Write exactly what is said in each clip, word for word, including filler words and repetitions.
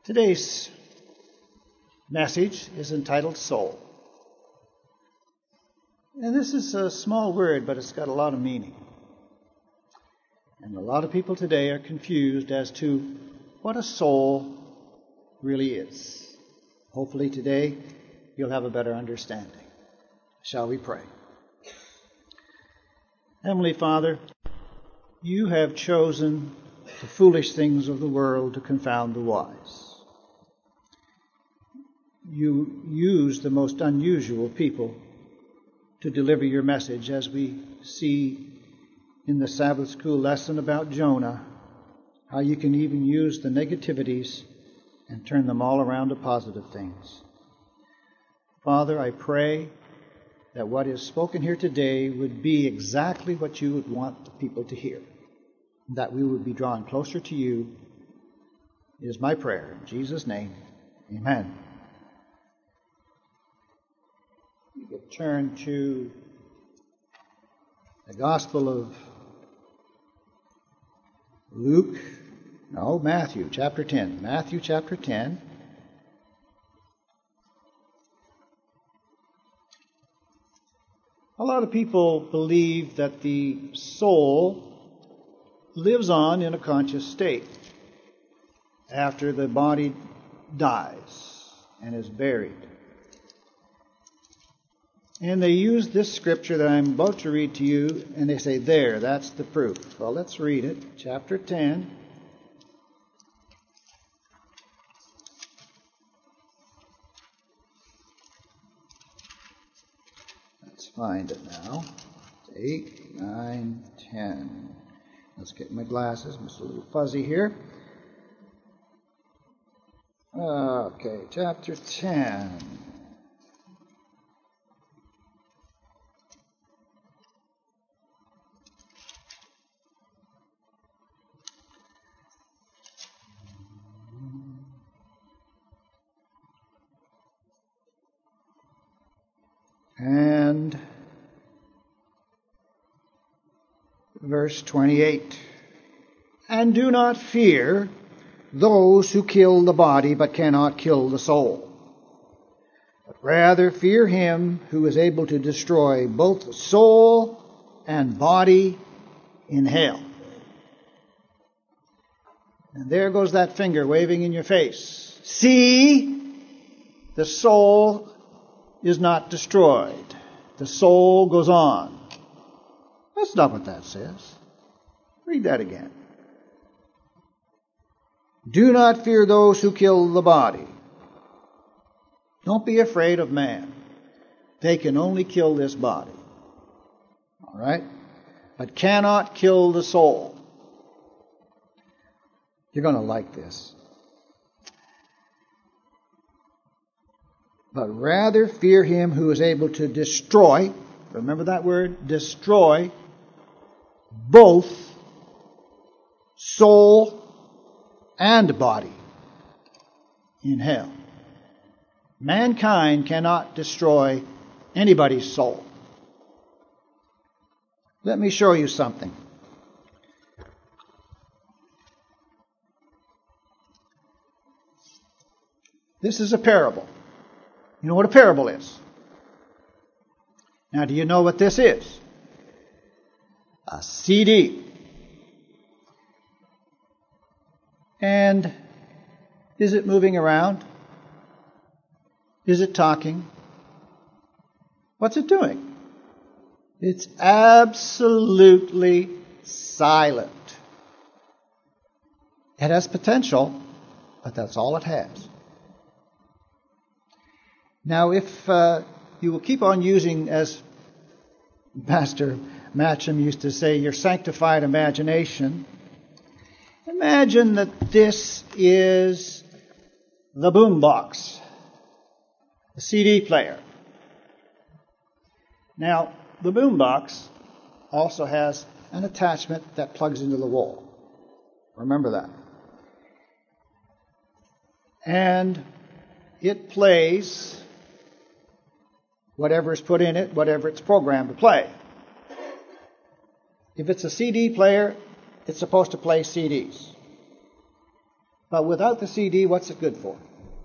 Today's message is entitled Soul. And this is a small word, but it's got a lot of meaning. And a lot of people today are confused as to what a soul really is. Hopefully today you'll have a better understanding. Shall we pray? Heavenly Father, you have chosen the foolish things of the world to confound the wise. You use the most unusual people to deliver your message, as we see in the Sabbath school lesson about Jonah, how you can even use the negativities and turn them all around to positive things. Father, I pray that what is spoken here today would be exactly what you would want the people to hear, that we would be drawn closer to you, is my prayer. In Jesus' name, amen. You could turn to the Gospel of Luke, no, Matthew chapter ten. Matthew chapter ten. A lot of people believe that the soul lives on in a conscious state after the body dies and is buried. And they use this scripture that I'm about to read to you, and they say, there, that's the proof. Well, let's read it. Chapter ten. Let's find it now. eight, nine, ten. Let's get my glasses. I'm just a little fuzzy here. Okay, chapter ten. And verse twenty-eight. And do not fear those who kill the body but cannot kill the soul, but rather fear him who is able to destroy both soul and body in hell. And there goes that finger waving in your face. See, the soul is not destroyed. The soul goes on. That's not what that says. Read that again. Do not fear those who kill the body. Don't be afraid of man. They can only kill this body. All right? But cannot kill the soul. You're going to like this. But rather fear him who is able to destroy, remember that word, destroy, both soul and body in hell. Mankind cannot destroy anybody's soul. Let me show you something. This is a parable. You know what a parable is? Now, do you know what this is? A C D. And is it moving around? Is it talking? What's it doing? It's absolutely silent. It has potential, but that's all it has. Now, if uh, you will keep on using, as Pastor Matcham used to say, your sanctified imagination, imagine that this is the boombox, the C D player. Now, the boombox also has an attachment that plugs into the wall. Remember that. And it plays whatever is put in it, whatever it's programmed to play. If it's a C D player, it's supposed to play C Ds. But without the C D, what's it good for?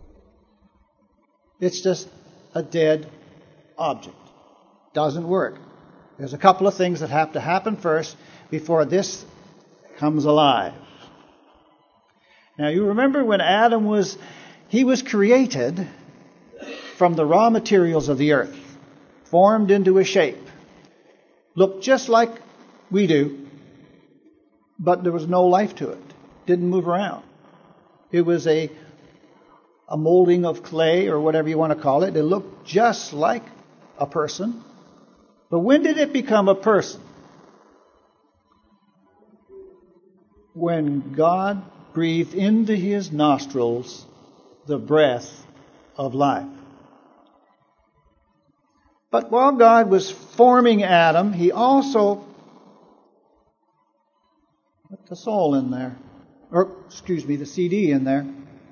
It's just a dead object. Doesn't work. There's a couple of things that have to happen first before this comes alive. Now you remember when Adam was, he was created from the raw materials of the earth, formed into a shape, looked just like we do, but there was no life to it. Didn't move around. It was a a molding of clay or whatever you want to call it. It looked just like a person. But when did it become a person? When God breathed into his nostrils the breath of life. But while God was forming Adam, he also put the soul in there. Or, excuse me, the C D in there.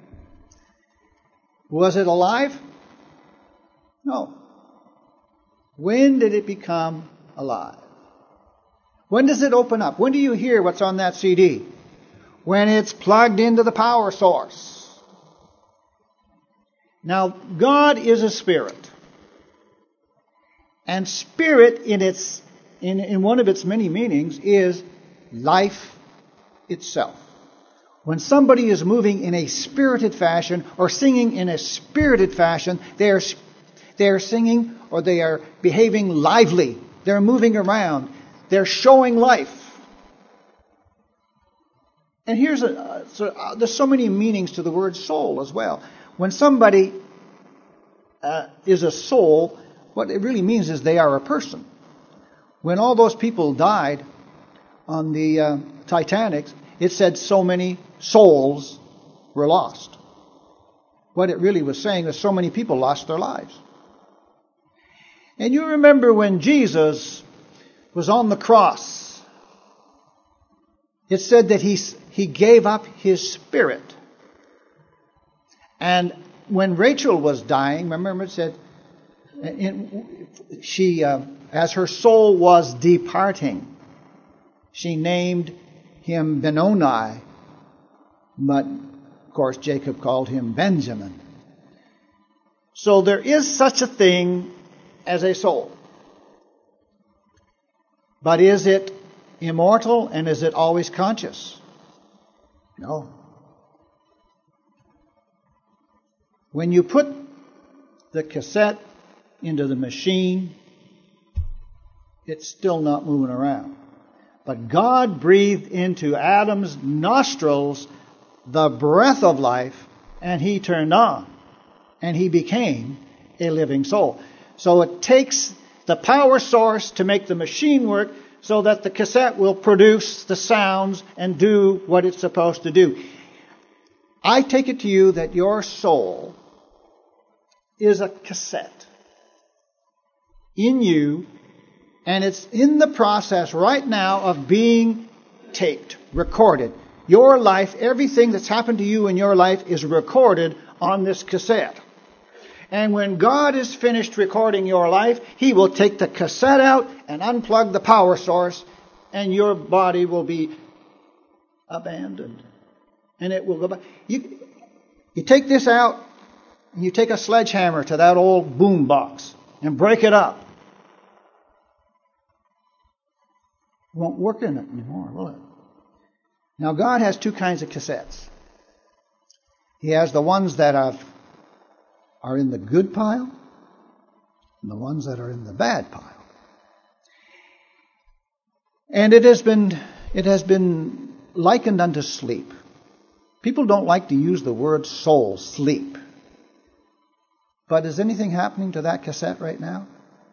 Was it alive? No. When did it become alive? When does it open up? When do you hear what's on that C D? When it's plugged into the power source. Now, God is a spirit. And spirit in its in, in one of its many meanings is life itself. When somebody is moving in a spirited fashion or singing in a spirited fashion, they are, they are singing or they are behaving lively. They're moving around. They're showing life. And here's a, uh, so, uh, there's so many meanings to the word soul as well. When somebody uh, is a soul, what it really means is they are a person. When all those people died on the uh, Titanic, it said so many souls were lost. What it really was saying is so many people lost their lives. And you remember when Jesus was on the cross, it said that he, he gave up his spirit. And when Rachel was dying, remember it said, in, she, uh, as her soul was departing, she named him Benoni, but of course Jacob called him Benjamin. So there is such a thing as a soul. But is it immortal and is it always conscious? No. When you put the cassette into the machine, it's still not moving around. But God breathed into Adam's nostrils the breath of life, and he turned on, and he became a living soul. So it takes the power source to make the machine work so that the cassette will produce the sounds and do what it's supposed to do. I take it to you that your soul is a cassette in you, and it's in the process right now of being taped, recorded. Your life, everything that's happened to you in your life is recorded on this cassette. And when God is finished recording your life, He will take the cassette out and unplug the power source, and your body will be abandoned. And it will go back. You, you take this out, and you take a sledgehammer to that old boom box and break it up. It won't work in it anymore, will it? Now, God has two kinds of cassettes. He has the ones that have, are in the good pile and the ones that are in the bad pile. And it has been, it has been likened unto sleep. People don't like to use the word soul, sleep. But is anything happening to that cassette right now?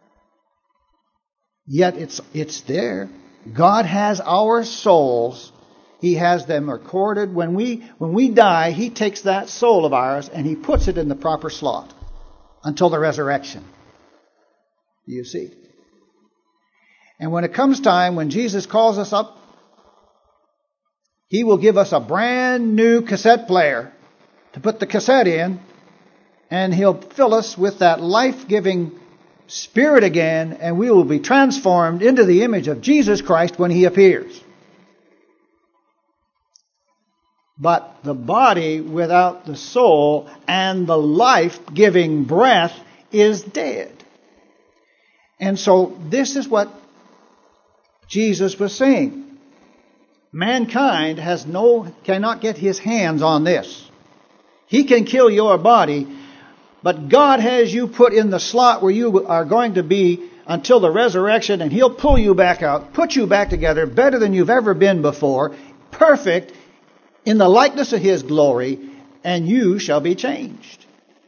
Yet it's it's there. God has our souls. He has them recorded. When we when we die, He takes that soul of ours and He puts it in the proper slot until the resurrection. You see? And when it comes time, when Jesus calls us up, He will give us a brand new cassette player to put the cassette in, and He'll fill us with that life-giving Spirit again, and we will be transformed into the image of Jesus Christ when He appears. But the body without the soul and the life-giving breath is dead. And so this is what Jesus was saying. Mankind has no, cannot get his hands on this. He can kill your body, but God has you put in the slot where you are going to be until the resurrection, and He'll pull you back out, put you back together better than you've ever been before, perfect in the likeness of His glory, and you shall be changed.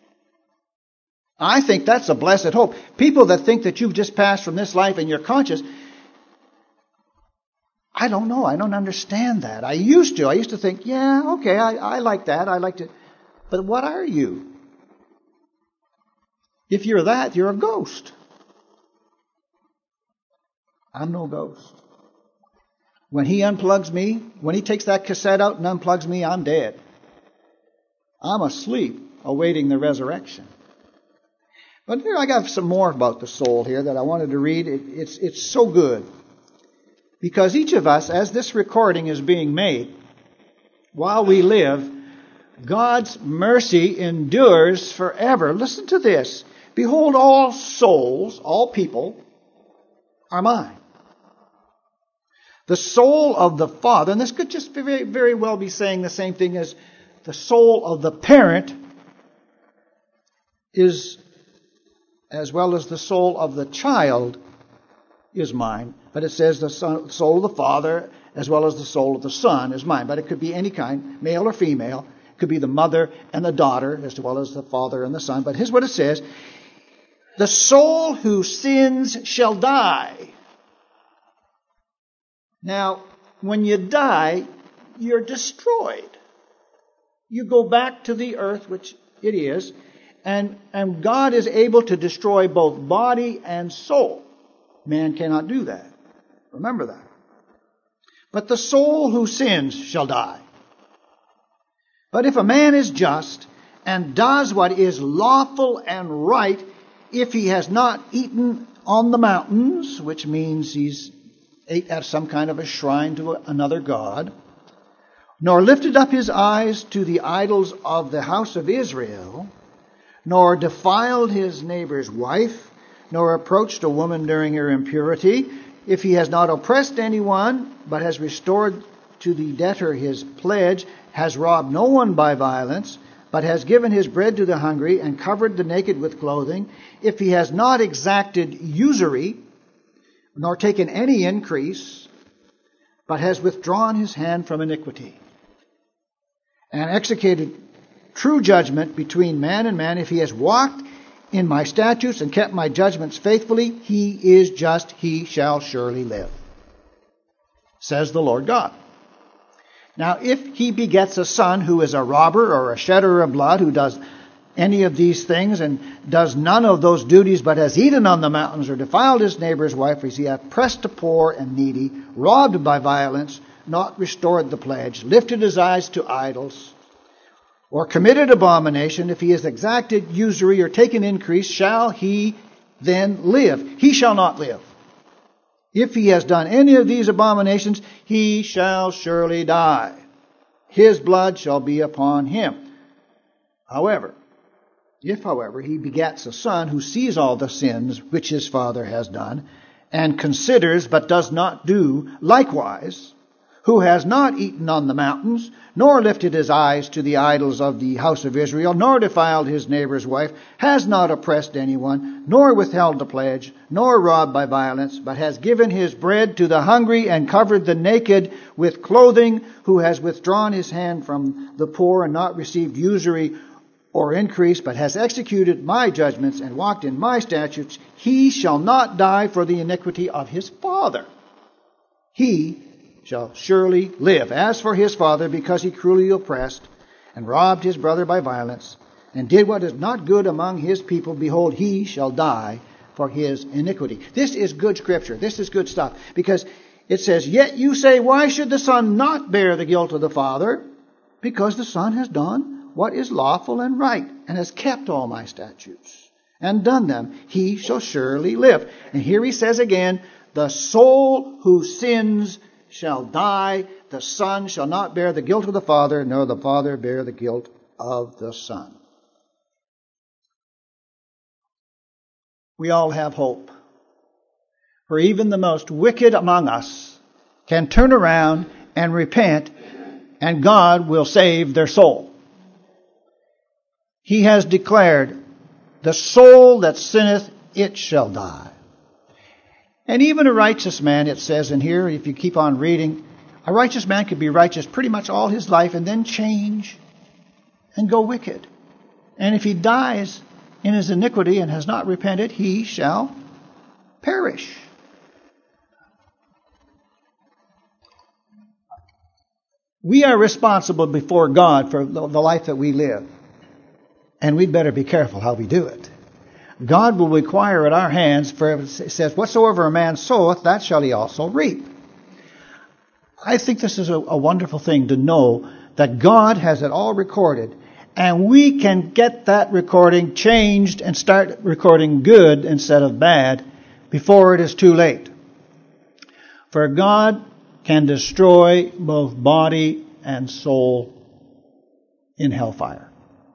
I think that's a blessed hope. People that think that you've just passed from this life and you're conscious, I don't know. I don't understand that. I used to. I used to think, yeah, okay, I, I like that. I like to. But what are you? If you're that, you're a ghost. I'm no ghost. When He unplugs me, when He takes that cassette out and unplugs me, I'm dead. I'm asleep, awaiting the resurrection. But here I got some more about the soul here that I wanted to read. It, it's, it's so good. Because each of us, as this recording is being made, while we live, God's mercy endures forever. Listen to this. Behold, all souls, all people, are mine. The soul of the Father, and this could just very, very well be saying the same thing as the soul of the parent is, as well as the soul of the child, is mine. But it says the son, soul of the Father as well as the soul of the Son is mine. But it could be any kind, male or female. It could be the mother and the daughter as well as the father and the son. But here's what it says. The soul who sins shall die. Now, when you die, you're destroyed. You go back to the earth, which it is, and, and God is able to destroy both body and soul. Man cannot do that. Remember that. But the soul who sins shall die. But if a man is just and does what is lawful and right, if he has not eaten on the mountains, which means he's ate at some kind of a shrine to another god, nor lifted up his eyes to the idols of the house of Israel, nor defiled his neighbor's wife, nor approached a woman during her impurity, if he has not oppressed anyone, but has restored to the debtor his pledge, has robbed no one by violence, but has given his bread to the hungry, and covered the naked with clothing, if he has not exacted usury, nor taken any increase, but has withdrawn his hand from iniquity, and executed true judgment between man and man, if he has walked in my statutes and kept my judgments faithfully, he is just, he shall surely live, says the Lord God. Now, if he begets a son who is a robber or a shedder of blood, who does any of these things and does none of those duties, but has eaten on the mountains or defiled his neighbor's wife, as he hath oppressed the poor and needy, robbed by violence, not restored the pledge, lifted his eyes to idols, or committed abomination, if he has exacted usury or taken increase, shall he then live? He shall not live. If he has done any of these abominations, he shall surely die. His blood shall be upon him. However, if, however, he begets a son who sees all the sins which his father has done, and considers but does not do likewise, who has not eaten on the mountains, nor lifted his eyes to the idols of the house of Israel, nor defiled his neighbor's wife, has not oppressed anyone, nor withheld the pledge, nor robbed by violence, but has given his bread to the hungry and covered the naked with clothing, who has withdrawn his hand from the poor and not received usury or increase, but has executed my judgments and walked in my statutes, he shall not die for the iniquity of his father. He shall surely live. As for his father, because he cruelly oppressed and robbed his brother by violence, and did what is not good among his people, behold, he shall die for his iniquity. This is good scripture. This is good stuff. Because it says, yet you say, why should the son not bear the guilt of the father? Because the son has done what is lawful and right, and has kept all my statutes, and done them. He shall surely live. And here he says again, the soul who sins shall die. The Son shall not bear the guilt of the Father, nor the Father bear the guilt of the Son. We all have hope. For even the most wicked among us can turn around and repent, and God will save their soul. He has declared, the soul that sinneth, it shall die. And even a righteous man, it says in here, if you keep on reading, a righteous man could be righteous pretty much all his life and then change and go wicked. And if he dies in his iniquity and has not repented, he shall perish. We are responsible before God for the life that we live. And we'd better be careful how we do it. God will require at our hands, for it says, whatsoever a man soweth, that shall he also reap. I think this is a, a wonderful thing to know that God has it all recorded. And we can get that recording changed and start recording good instead of bad before it is too late. For God can destroy both body and soul in hellfire.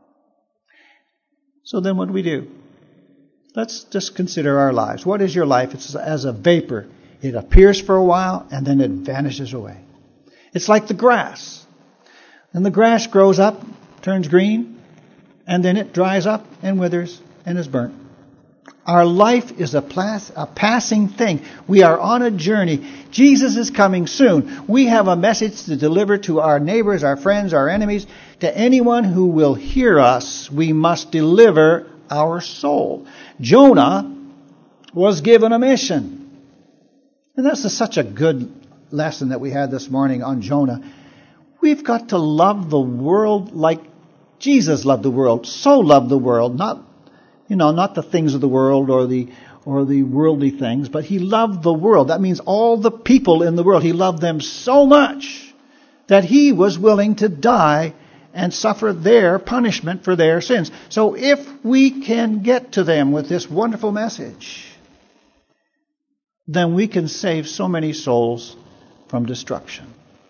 So then what do we do? Let's just consider our lives. What is your life? It's as a vapor. It appears for a while and then it vanishes away. It's like the grass. And the grass grows up, turns green, and then it dries up and withers and is burnt. Our life is a, plas- a passing thing. We are on a journey. Jesus is coming soon. We have a message to deliver to our neighbors, our friends, our enemies. To anyone who will hear us, we must deliver our soul. Jonah was given a mission. And that's a, such a good lesson that we had this morning on Jonah. We've got to love the world like Jesus loved the world. So loved the world, not You know, not the things of the world or the or the worldly things, but he loved the world. That means all the people in the world. He loved them so much that he was willing to die and suffer their punishment for their sins. So if we can get to them with this wonderful message, then we can save so many souls from destruction.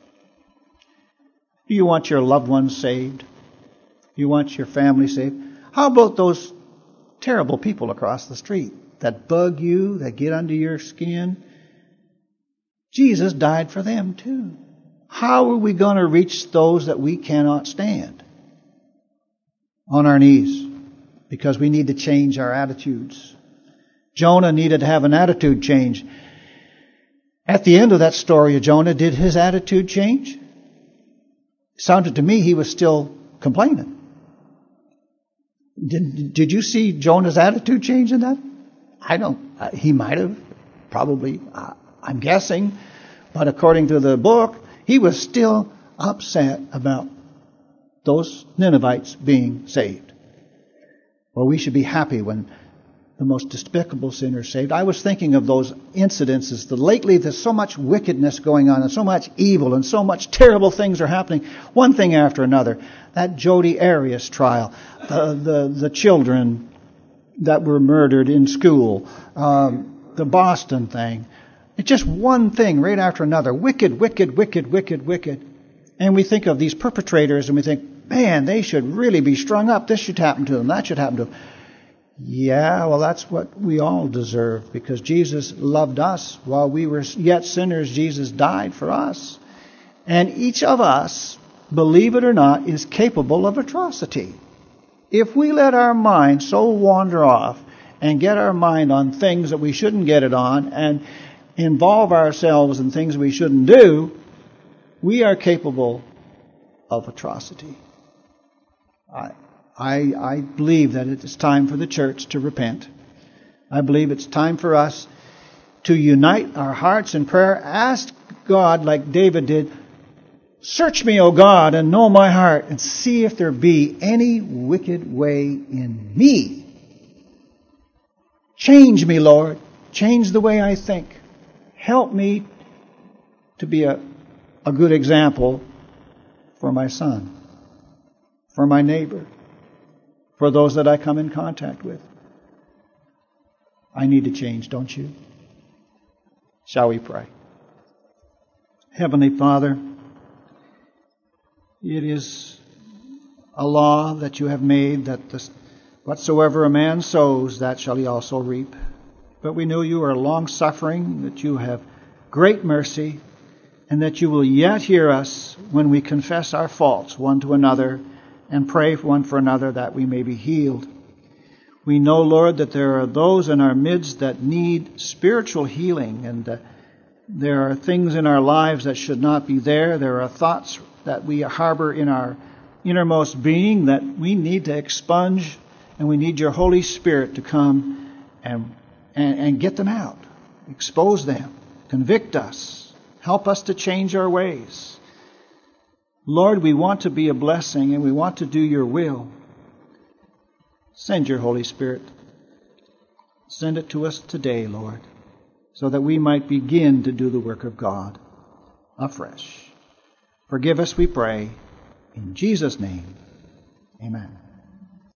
Do you want your loved ones saved? Do you want your family saved? How about those terrible people across the street that bug you, that get under your skin? Jesus died for them too. How are we going to reach those that we cannot stand? On our knees. Because we need to change our attitudes. Jonah needed to have an attitude change. At the end of that story of Jonah, did his attitude change? It sounded to me he was still complaining. Did, did you see Jonah's attitude change in that? I don't. Uh, he might have. Probably. Uh, I'm guessing. But according to the book, he was still upset about those Ninevites being saved. Well, we should be happy when the most despicable sinner is saved. I was thinking of those incidences. That lately there's so much wickedness going on and so much evil and so much terrible things are happening, one thing after another. That Jodi Arias trial, the, the, the children that were murdered in school, um, the Boston thing. It's just one thing right after another. Wicked, wicked, wicked, wicked, wicked. And we think of these perpetrators and we think, man, they should really be strung up. This should happen to them. That should happen to them. Yeah, well, that's what we all deserve because Jesus loved us. While we were yet sinners, Jesus died for us. And each of us, believe it or not, is capable of atrocity. If we let our mind so wander off and get our mind on things that we shouldn't get it on and involve ourselves in things we shouldn't do, we are capable of atrocity. I, I, I believe that it is time for the church to repent. I believe it's time for us to unite our hearts in prayer. Ask God, like David did, search me, O God, and know my heart, and see if there be any wicked way in me. Change me, Lord. Change the way I think. Help me to be a, a good example for my son, for my neighbor, for those that I come in contact with. I need to change, don't you? Shall we pray? Heavenly Father, it is a law that you have made that this, whatsoever a man sows, that shall he also reap. But we know you are long-suffering, that you have great mercy, and that you will yet hear us when we confess our faults one to another and pray one for another that we may be healed. We know, Lord, that there are those in our midst that need spiritual healing, and uh, there are things in our lives that should not be there. There are thoughts that we harbor in our innermost being that we need to expunge, and we need your Holy Spirit to come and, and, and get them out, expose them, convict us, help us to change our ways. Lord, we want to be a blessing and we want to do your will. Send your Holy Spirit. Send it to us today, Lord, so that we might begin to do the work of God afresh. Forgive us, we pray. In Jesus' name, amen.